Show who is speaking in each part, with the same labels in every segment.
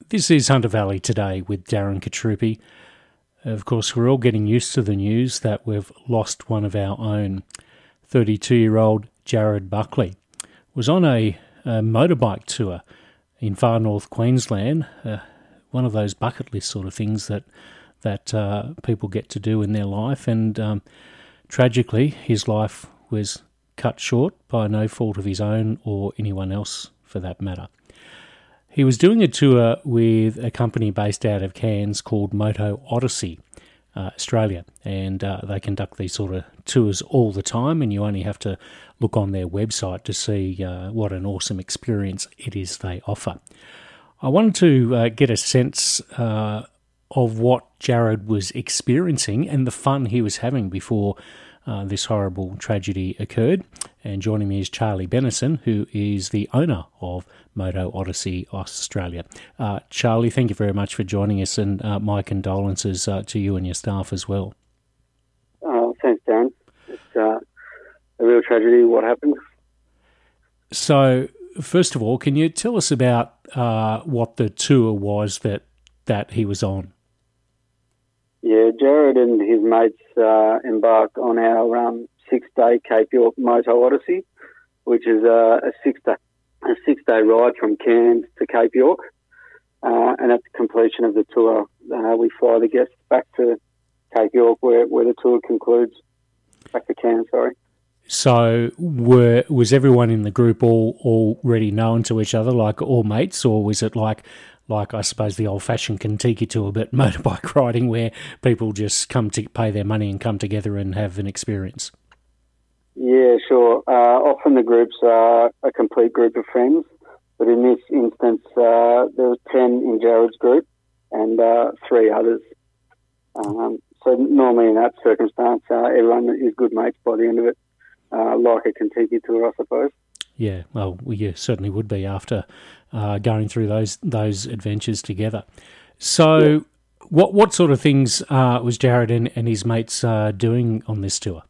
Speaker 1: This is Hunter Valley Today with Darren Katrupi. Of course, we're all getting used to the news that we've lost one of our own. 32-year-old Jared Buckley was on a motorbike tour in far north Queensland, one of those bucket list sort of things that people get to do in their life, and tragically his life was cut short by no fault of his own or anyone else for that matter. He was doing a tour with a company based out of Cairns called Moto Odyssey Australia, and they conduct these sort of tours all the time, and you only have to look on their website to see what an awesome experience it is they offer. I wanted to get a sense of what Jared was experiencing and the fun he was having before this horrible tragedy occurred. And joining me is Charlie Bennison, who is the owner of Moto Odyssey Australia. Charlie, thank you very much for joining us, and my condolences to you and your staff as well.
Speaker 2: Thanks, Darren. It's a real tragedy what happened.
Speaker 1: So, first of all, can you tell us about what the tour was that he was on?
Speaker 2: Yeah, Jared and his mates embarked on our 6-day Cape York Moto Odyssey, which is a six-day ride from Cairns to Cape York. And at the completion of the tour, we fly the guests back to Cape York, where the tour concludes. Back to Cairns, sorry.
Speaker 1: So was everyone in the group all already known to each other, like all mates, or was it like I suppose the old-fashioned Kentucky tour, but motorbike riding, where people just come to pay their money and come together and have an experience?
Speaker 2: Yeah, sure. Often the groups are a complete group of friends, but in this instance, there was 10 in Jared's group and 3 others. So normally in that circumstance, everyone is good mates by the end of it, like a Kentucky tour, I suppose.
Speaker 1: Yeah, well, you certainly would be after going through those adventures together. So, yeah. What sort of things was Jared and his mates doing on this tour?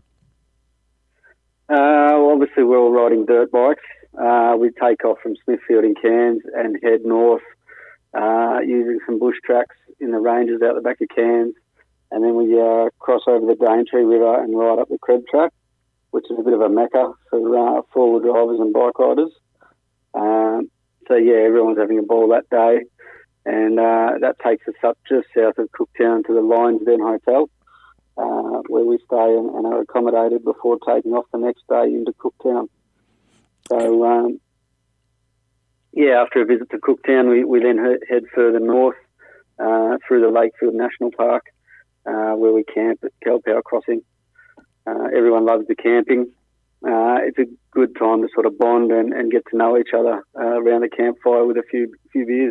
Speaker 2: Well, obviously, we're all riding dirt bikes. We take off from Smithfield in Cairns and head north using some bush tracks in the ranges out the back of Cairns, and then we cross over the Daintree River and ride up the Creb Track, which is a bit of a mecca for four-wheel drivers and bike riders. So, yeah, everyone's having a ball that day. And that takes us up just south of Cooktown to the Lions Den Hotel, where we stay and are accommodated before taking off the next day into Cooktown. So, yeah, after a visit to Cooktown, we then head further north through the Lakefield National Park, where we camp at Kelpower Crossing. Everyone loves the camping. It's a good time to sort of bond and get to know each other around the campfire with a few beers.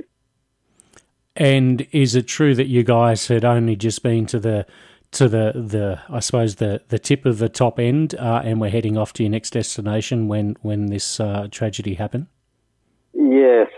Speaker 1: And is it true that you guys had only just been to the I suppose the tip of the top end, and we're heading off to your next destination when this tragedy happened?
Speaker 2: Yes,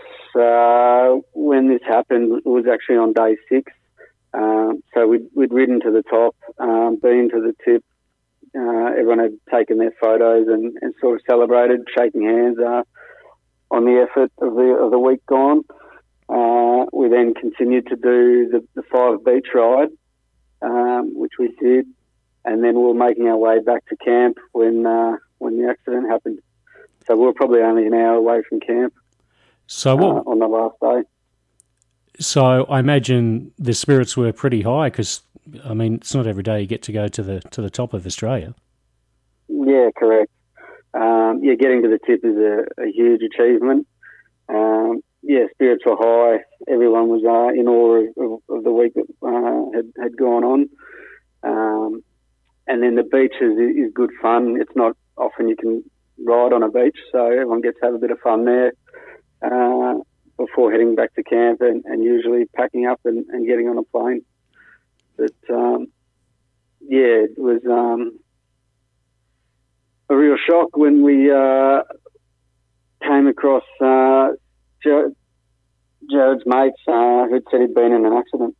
Speaker 2: when this happened, it was actually on day 6. So we'd ridden to the top, been to the tip. Everyone had taken their photos and sort of celebrated, shaking hands on the effort of the week gone. We then continued to do the 5 beach ride, which we did, and then we were making our way back to camp when the accident happened. So we were probably only an hour away from camp.
Speaker 1: So what,
Speaker 2: on the last day.
Speaker 1: So I imagine the spirits were pretty high because, I mean, it's not every day you get to go to the top of Australia.
Speaker 2: Yeah, correct. Yeah, getting to the tip is a huge achievement. Yeah, spirits were high. Everyone was in awe of the week that had gone on. And then the beach is good fun. It's not often you can ride on a beach, so everyone gets to have a bit of fun there before heading back to camp and usually packing up and getting on a plane. But, yeah, it was a real shock when we came across Jared's mates who'd said he'd been in an accident.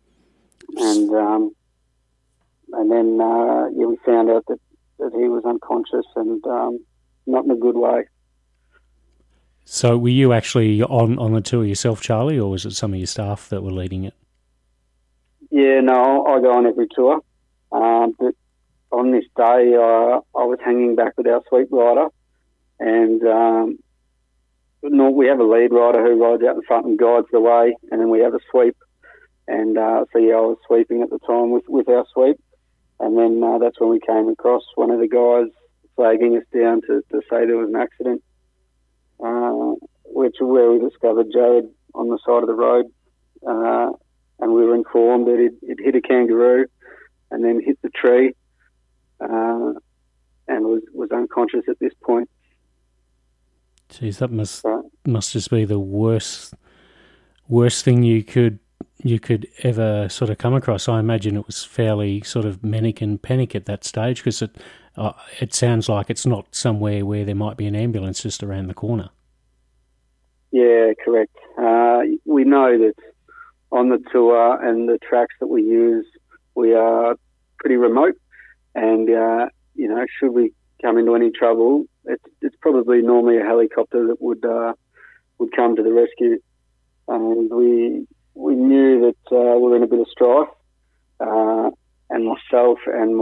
Speaker 2: And then yeah, we found out that he was unconscious and not in a good way.
Speaker 1: So were you actually on the tour yourself, Charlie, or was it some of your staff that were leading it?
Speaker 2: Yeah, no, I go on every tour. But on this day, I was hanging back with our sweep rider, and we have a lead rider who rides out in front and guides the way, and then we have a sweep. And so, yeah, I was sweeping at the time with our sweep. And then that's when we came across one of the guys flagging us down to say there was an accident, where we discovered Jared on the side of the road. And we were informed that it hit a kangaroo and then hit the tree and was unconscious at this point.
Speaker 1: Jeez, that must just be the worst thing you could ever sort of come across. I imagine it was fairly sort of manic and panic at that stage, because it sounds like it's not somewhere where there might be an ambulance just around the corner.
Speaker 2: Yeah, correct. We know that on the tour and the tracks that we use, we are pretty remote, and should we come into any trouble, it's probably normally a helicopter that would come to the rescue. And we knew that we were in a bit of strife, and myself and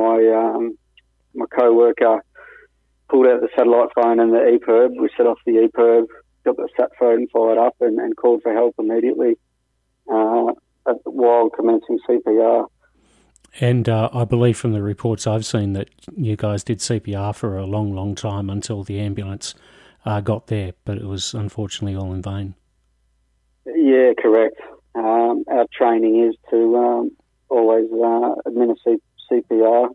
Speaker 2: my co-worker pulled out the satellite phone and the EPIRB. We set off the EPIRB, got the sat phone fired up, and called for help immediately while commencing CPR.
Speaker 1: And I believe from the reports I've seen that you guys did CPR for a long, long time until the ambulance got there, but it was unfortunately all in vain.
Speaker 2: Yeah, correct. Our training is to always administer CPR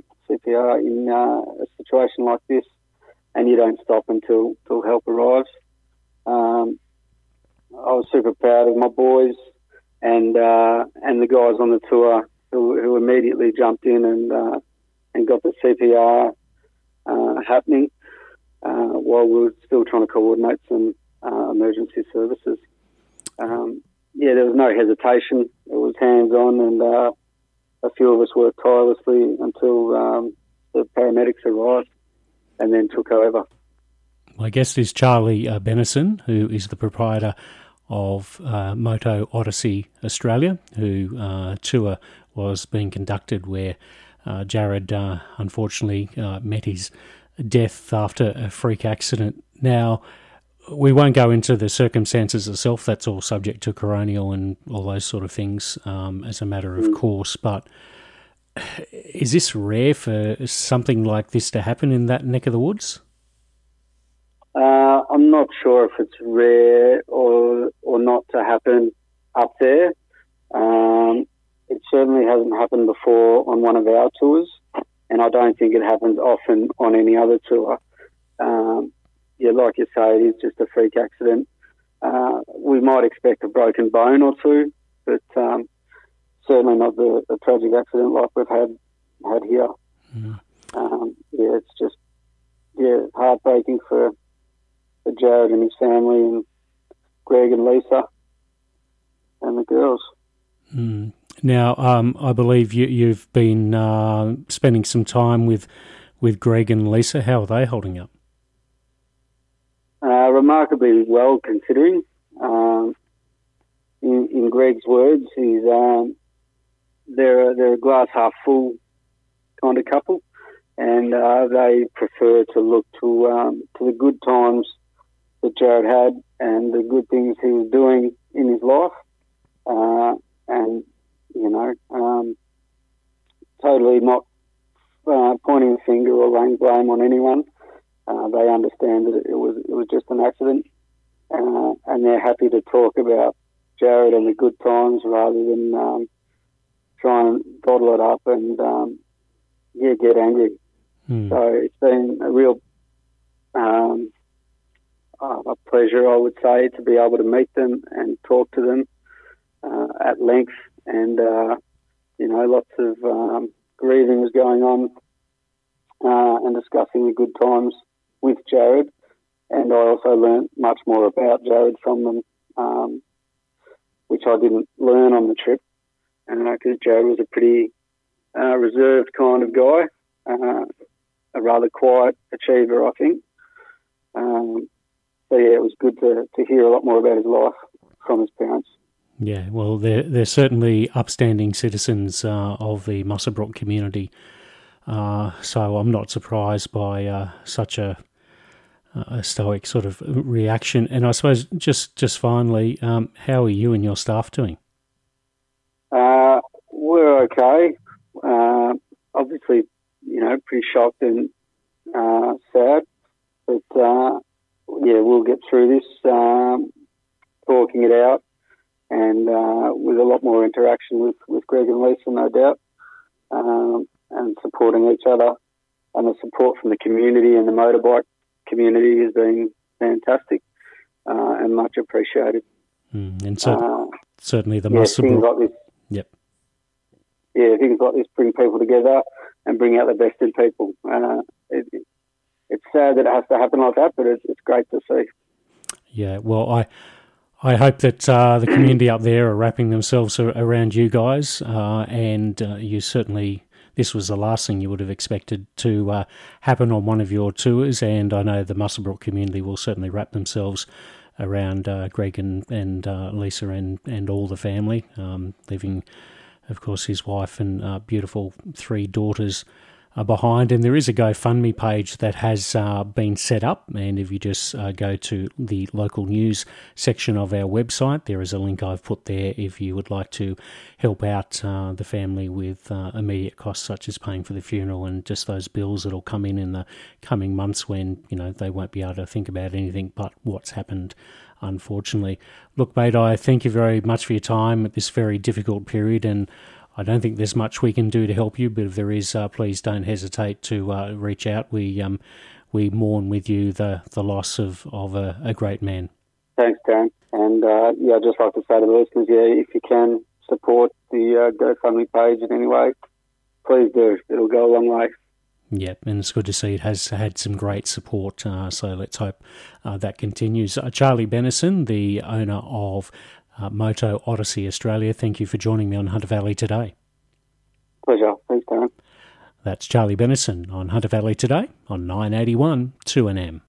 Speaker 2: in a situation like this, and you don't stop until help arrives. I was super proud of my boys and the guys on the tour who immediately jumped in and got the CPR happening while we were still trying to coordinate some emergency services. There was no hesitation. It was hands-on, and a few of us worked tirelessly until the paramedics arrived and then took over.
Speaker 1: My guest is Charlie Bennison, who is the proprietor of Moto Odyssey Australia, who tour was being conducted where Jared unfortunately met his death after a freak accident. Now, we won't go into the circumstances itself. That's all subject to coronial and all those sort of things as a matter of course. But is this rare for something like this to happen in that neck of the woods?
Speaker 2: I'm not sure if it's rare or not to happen up there. It certainly hasn't happened before on one of our tours, and I don't think it happens often on any other tour. Like you say, it is just a freak accident. We might expect a broken bone or two, but certainly not the tragic accident like we've had here.
Speaker 1: Mm.
Speaker 2: It's just heartbreaking for Jared and his family, and Greg and Lisa and the girls.
Speaker 1: Mm. Now, I believe you've been spending some time with Greg and Lisa. How are they holding up?
Speaker 2: Remarkably well, considering. In Greg's words, they're a glass half full kind of couple, and they prefer to look to the good times that Jared had and the good things he was doing in his life, and totally not pointing a finger or laying blame on anyone. They understand that it was just an accident, and they're happy to talk about Jared and the good times rather than try and bottle it up and get angry. Mm. So it's been a real a pleasure, I would say, to be able to meet them and talk to them at length, and lots of grieving was going on and discussing the good times with Jared, and I also learnt much more about Jared from them, which I didn't learn on the trip, because Jared was a pretty reserved kind of guy, a rather quiet achiever, I think. yeah, it was good to hear a lot more about his life from his parents.
Speaker 1: Yeah, well, they're certainly upstanding citizens of the Muswellbrook community, so I'm not surprised by such a stoic sort of reaction. And I suppose just finally, how are you and your staff doing?
Speaker 2: We're okay. Obviously, pretty shocked and sad, but yeah, we'll get through this, talking it out, and with a lot more interaction with Greg and Lisa, no doubt, and supporting each other, and the support from the community and the motorbike community has been fantastic and much appreciated.
Speaker 1: And certainly the
Speaker 2: things like this.
Speaker 1: Yep.
Speaker 2: Yeah, things like this bring people together and bring out the best in people. It's sad that it has to happen like that, but it's great to see.
Speaker 1: Yeah, well, I hope that the community up there are wrapping themselves around you guys, and you certainly, this was the last thing you would have expected to happen on one of your tours, and I know the Muswellbrook community will certainly wrap themselves around Greg and Lisa and all the family, leaving, of course, his wife and beautiful 3 daughters behind. And there is a GoFundMe page that has been set up, and if you just go to the local news section of our website, there is a link I've put there if you would like to help out the family with immediate costs such as paying for the funeral and just those bills that'll come in the coming months when they won't be able to think about anything but what's happened, unfortunately. Look, mate, I thank you very much for your time at this very difficult period, and I don't think there's much we can do to help you, but if there is, please don't hesitate to reach out. We mourn with you the loss of a great man.
Speaker 2: Thanks, Dan. And I'd just like to say to the listeners, if you can support the GoFundMe page in any way, please do. It'll go a long way.
Speaker 1: Yeah, and it's good to see it has had some great support, so let's hope that continues. Charlie Bennison, the owner of Moto Odyssey Australia, thank you for joining me on Hunter Valley Today.
Speaker 2: Pleasure. Thanks, Darren.
Speaker 1: That's Charlie Bennison on Hunter Valley Today on 981 2NM.